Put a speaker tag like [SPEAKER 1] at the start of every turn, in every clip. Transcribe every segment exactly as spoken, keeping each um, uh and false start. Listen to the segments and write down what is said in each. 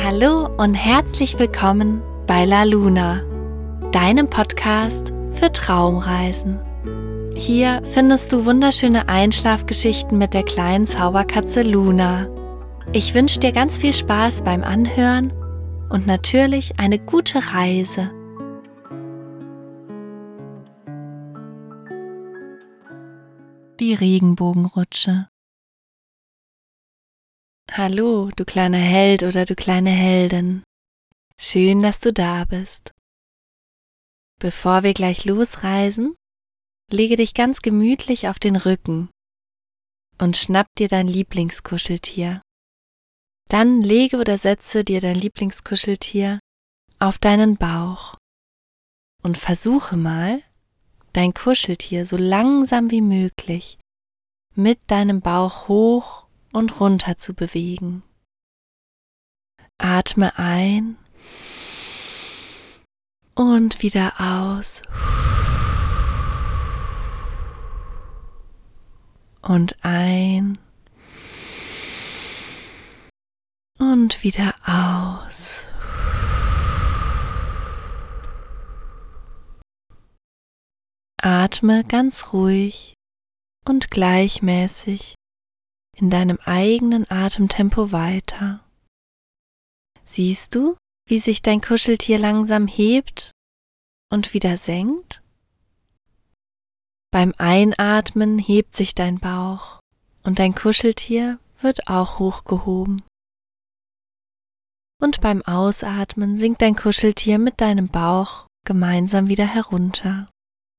[SPEAKER 1] Hallo und herzlich willkommen bei La Luna, deinem Podcast für Traumreisen. Hier findest du wunderschöne Einschlafgeschichten mit der kleinen Zauberkatze Luna. Ich wünsche dir ganz viel Spaß beim Anhören und natürlich eine gute Reise. Die Regenbogenrutsche. Hallo, du kleiner Held oder du kleine Heldin. Schön, dass du da bist. Bevor wir gleich losreisen, lege dich ganz gemütlich auf den Rücken und schnapp dir dein Lieblingskuscheltier. Dann lege oder setze dir dein Lieblingskuscheltier auf deinen Bauch und versuche mal, dein Kuscheltier so langsam wie möglich mit deinem Bauch hoch und runter zu bewegen. Atme ein und wieder aus. Und ein und wieder aus. Atme ganz ruhig und gleichmäßig in deinem eigenen Atemtempo weiter. Siehst du, wie sich dein Kuscheltier langsam hebt und wieder senkt? Beim Einatmen hebt sich dein Bauch und dein Kuscheltier wird auch hochgehoben. Und beim Ausatmen sinkt dein Kuscheltier mit deinem Bauch gemeinsam wieder herunter.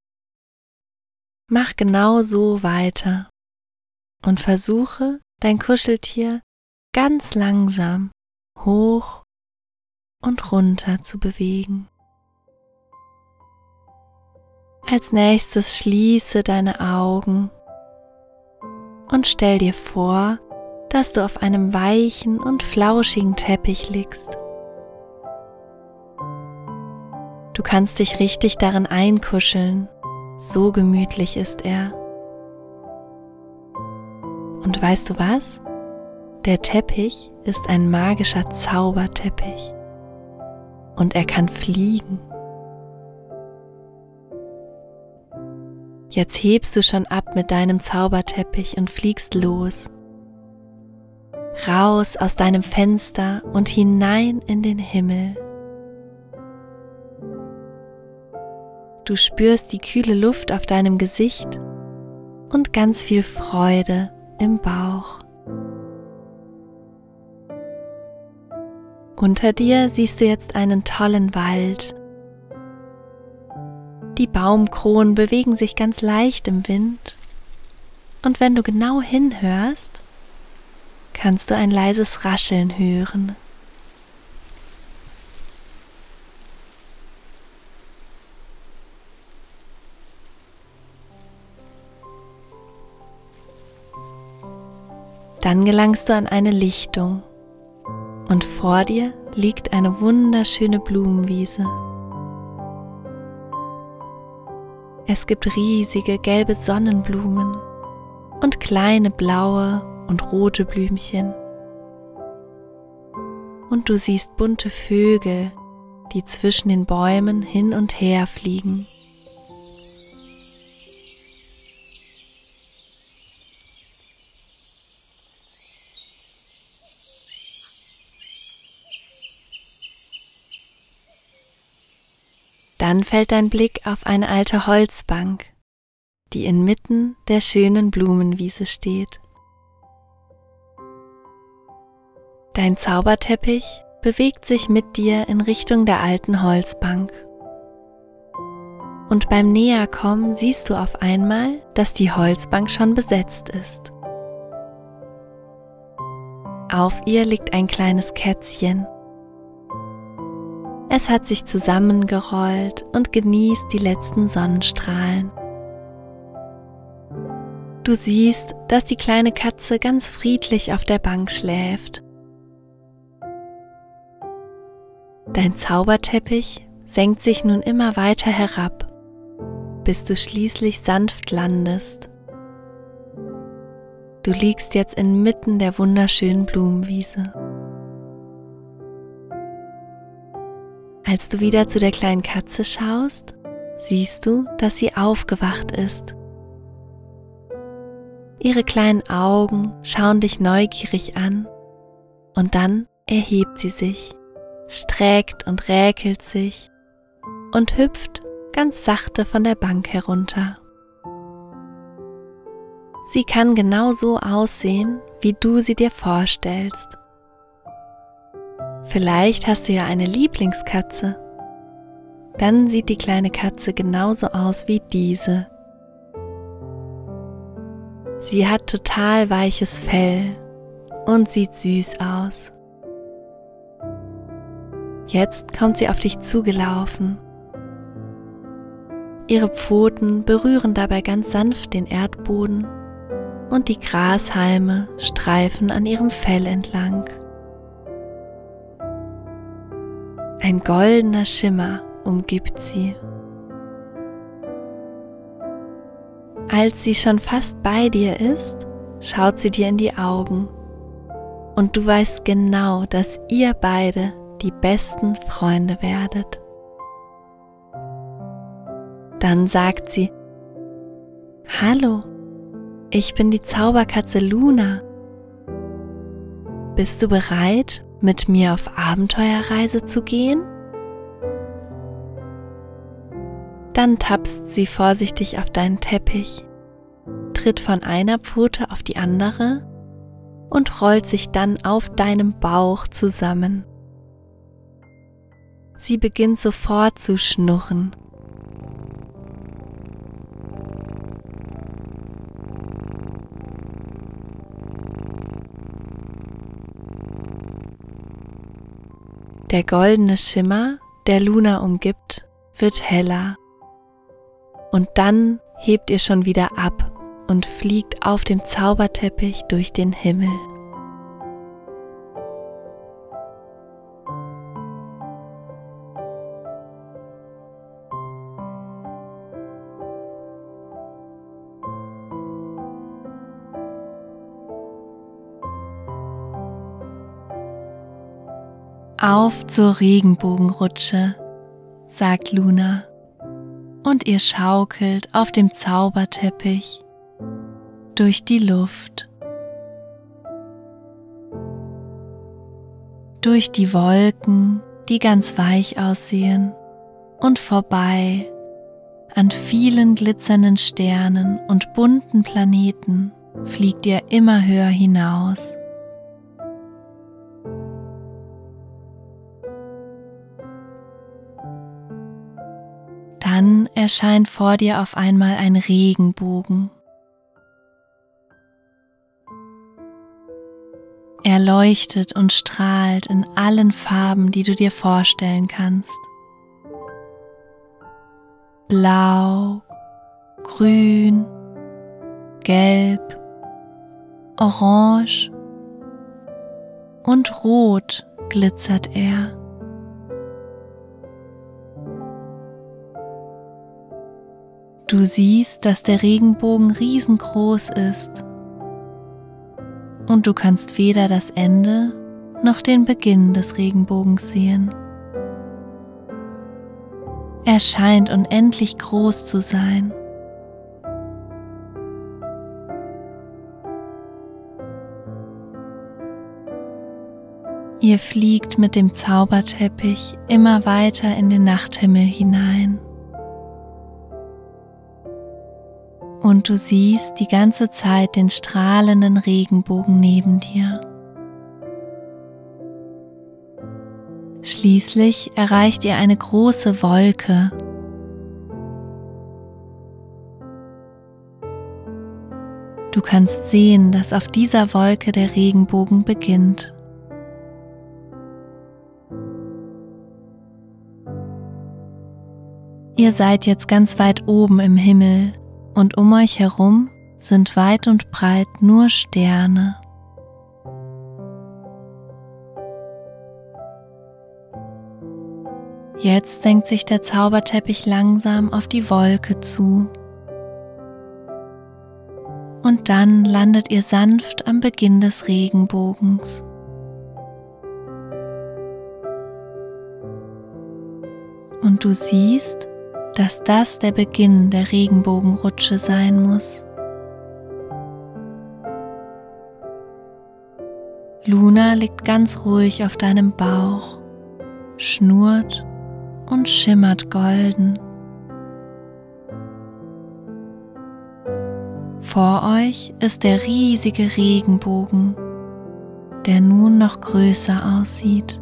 [SPEAKER 1] Mach genau so weiter und versuche, dein Kuscheltier ganz langsam hoch und runter zu bewegen. Als nächstes schließe deine Augen und stell dir vor, dass du auf einem weichen und flauschigen Teppich liegst. Du kannst dich richtig darin einkuscheln, so gemütlich ist er. Und weißt du was? Der Teppich ist ein magischer Zauberteppich und er kann fliegen. Jetzt hebst du schon ab mit deinem Zauberteppich und fliegst los. Raus aus deinem Fenster und hinein in den Himmel. Du spürst die kühle Luft auf deinem Gesicht und ganz viel Freude im Bauch. Unter dir siehst du jetzt einen tollen Wald. Die Baumkronen bewegen sich ganz leicht im Wind und wenn du genau hinhörst, kannst du ein leises Rascheln hören. Dann gelangst du an eine Lichtung und vor dir liegt eine wunderschöne Blumenwiese. Es gibt riesige gelbe Sonnenblumen und kleine blaue und rote Blümchen. Und du siehst bunte Vögel, die zwischen den Bäumen hin und her fliegen. Dann fällt dein Blick auf eine alte Holzbank, die inmitten der schönen Blumenwiese steht. Dein Zauberteppich bewegt sich mit dir in Richtung der alten Holzbank. Und beim Näherkommen siehst du auf einmal, dass die Holzbank schon besetzt ist. Auf ihr liegt ein kleines Kätzchen. Es hat sich zusammengerollt und genießt die letzten Sonnenstrahlen. Du siehst, dass die kleine Katze ganz friedlich auf der Bank schläft. Dein Zauberteppich senkt sich nun immer weiter herab, bis du schließlich sanft landest. Du liegst jetzt inmitten der wunderschönen Blumenwiese. Als du wieder zu der kleinen Katze schaust, siehst du, dass sie aufgewacht ist. Ihre kleinen Augen schauen dich neugierig an und dann erhebt sie sich, streckt und räkelt sich und hüpft ganz sachte von der Bank herunter. Sie kann genau so aussehen, wie du sie dir vorstellst. Vielleicht hast du ja eine Lieblingskatze. Dann sieht die kleine Katze genauso aus wie diese. Sie hat total weiches Fell und sieht süß aus. Jetzt kommt sie auf dich zugelaufen. Ihre Pfoten berühren dabei ganz sanft den Erdboden und die Grashalme streifen an ihrem Fell entlang. Ein goldener Schimmer umgibt sie. Als sie schon fast bei dir ist, schaut sie dir in die Augen und du weißt genau, dass ihr beide die besten Freunde werdet. Dann sagt sie: Hallo, ich bin die Zauberkatze Luna. Bist du bereit, mit mir auf Abenteuerreise zu gehen? Dann tapst sie vorsichtig auf deinen Teppich, tritt von einer Pfote auf die andere und rollt sich dann auf deinem Bauch zusammen. Sie beginnt sofort zu schnurren. Der goldene Schimmer, der Luna umgibt, wird heller. Und dann hebt ihr schon wieder ab und fliegt auf dem Zauberteppich durch den Himmel. Auf zur Regenbogenrutsche, sagt Luna, und ihr schaukelt auf dem Zauberteppich durch die Luft, durch die Wolken, die ganz weich aussehen, und vorbei an vielen glitzernden Sternen und bunten Planeten fliegt ihr immer höher hinaus. Dann erscheint vor dir auf einmal ein Regenbogen. Er leuchtet und strahlt in allen Farben, die du dir vorstellen kannst. Blau, grün, gelb, orange und rot glitzert er. Du siehst, dass der Regenbogen riesengroß ist und du kannst weder das Ende noch den Beginn des Regenbogens sehen. Er scheint unendlich groß zu sein. Ihr fliegt mit dem Zauberteppich immer weiter in den Nachthimmel hinein. Und du siehst die ganze Zeit den strahlenden Regenbogen neben dir. Schließlich erreicht ihr eine große Wolke. Du kannst sehen, dass auf dieser Wolke der Regenbogen beginnt. Ihr seid jetzt ganz weit oben im Himmel. Und um euch herum sind weit und breit nur Sterne. Jetzt senkt sich der Zauberteppich langsam auf die Wolke zu. Und dann landet ihr sanft am Beginn des Regenbogens. Und du siehst, dass das der Beginn der Regenbogenrutsche sein muss. Luna liegt ganz ruhig auf deinem Bauch, schnurrt und schimmert golden. Vor euch ist der riesige Regenbogen, der nun noch größer aussieht.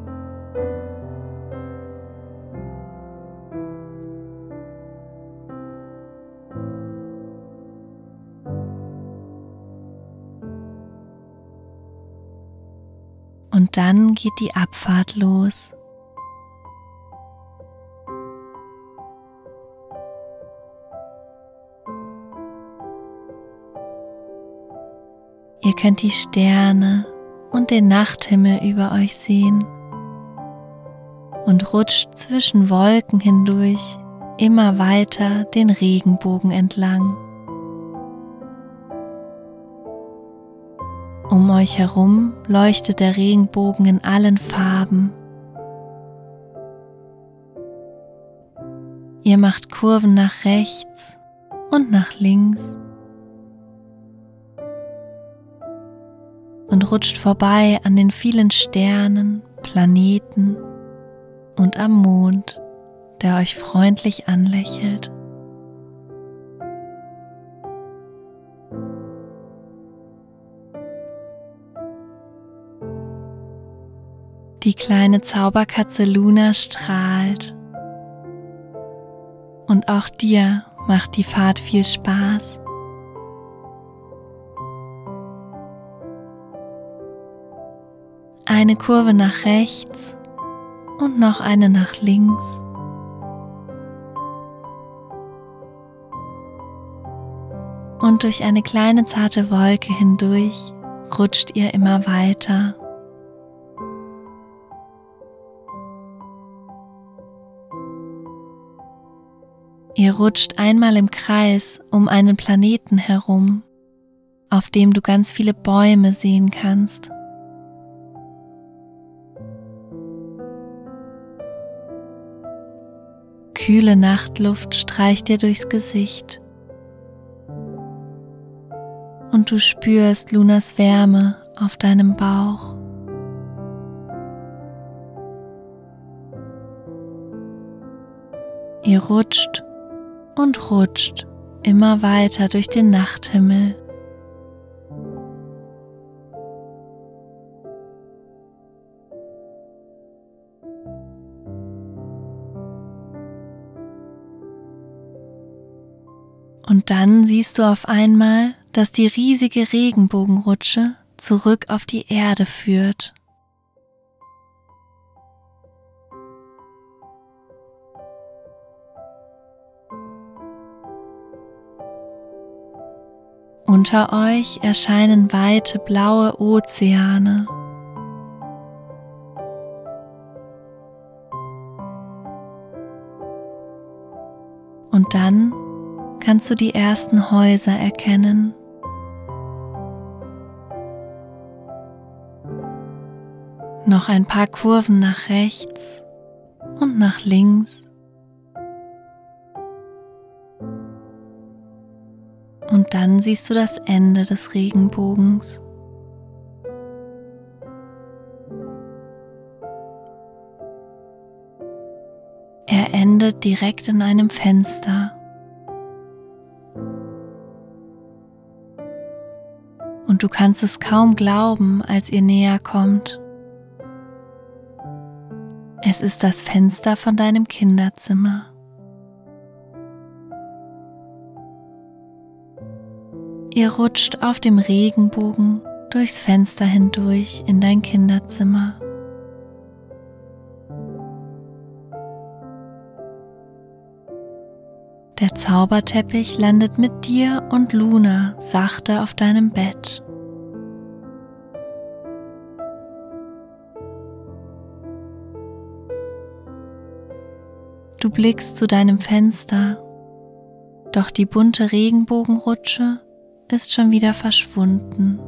[SPEAKER 1] Und dann geht die Abfahrt los. Ihr könnt die Sterne und den Nachthimmel über euch sehen und rutscht zwischen Wolken hindurch immer weiter den Regenbogen entlang. Um euch herum leuchtet der Regenbogen in allen Farben. Ihr macht Kurven nach rechts und nach links und rutscht vorbei an den vielen Sternen, Planeten und am Mond, der euch freundlich anlächelt. Die kleine Zauberkatze Luna strahlt und auch dir macht die Fahrt viel Spaß. Eine Kurve nach rechts und noch eine nach links. Und durch eine kleine zarte Wolke hindurch rutscht ihr immer weiter. Ihr rutscht einmal im Kreis um einen Planeten herum, auf dem du ganz viele Bäume sehen kannst. Kühle Nachtluft streicht dir durchs Gesicht und du spürst Lunas Wärme auf deinem Bauch. Ihr rutscht und rutscht immer weiter durch den Nachthimmel. Und dann siehst du auf einmal, dass die riesige Regenbogenrutsche zurück auf die Erde führt. Unter euch erscheinen weite blaue Ozeane. Und dann kannst du die ersten Häuser erkennen. Noch ein paar Kurven nach rechts und nach links. Und dann siehst du das Ende des Regenbogens. Er endet direkt in einem Fenster. Und du kannst es kaum glauben, als ihr näher kommt. Es ist das Fenster von deinem Kinderzimmer. Ihr rutscht auf dem Regenbogen durchs Fenster hindurch in dein Kinderzimmer. Der Zauberteppich landet mit dir und Luna sachte auf deinem Bett. Du blickst zu deinem Fenster, doch die bunte Regenbogenrutsche ist schon wieder verschwunden.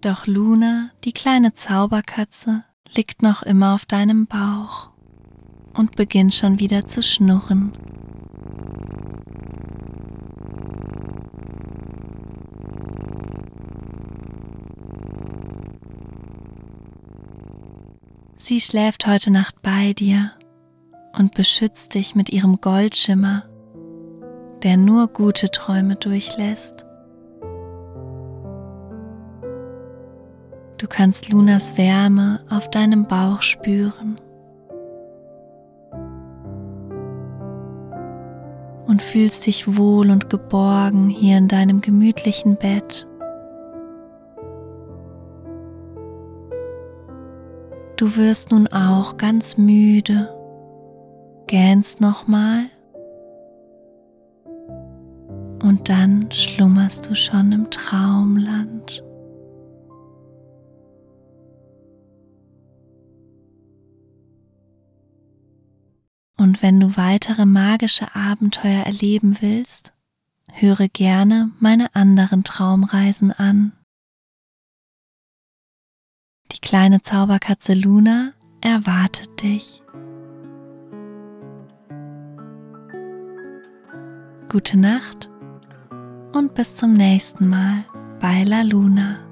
[SPEAKER 1] Doch Luna, die kleine Zauberkatze, liegt noch immer auf deinem Bauch und beginnt schon wieder zu schnurren. Sie schläft heute Nacht bei dir und beschützt dich mit ihrem Goldschimmer, der nur gute Träume durchlässt. Du kannst Lunas Wärme auf deinem Bauch spüren und fühlst dich wohl und geborgen hier in deinem gemütlichen Bett. Du wirst nun auch ganz müde, gähnst nochmal und dann schlummerst du schon im Traumland. Und wenn du weitere magische Abenteuer erleben willst, höre gerne meine anderen Traumreisen an. Die kleine Zauberkatze Luna erwartet dich. Gute Nacht und bis zum nächsten Mal bei La Luna.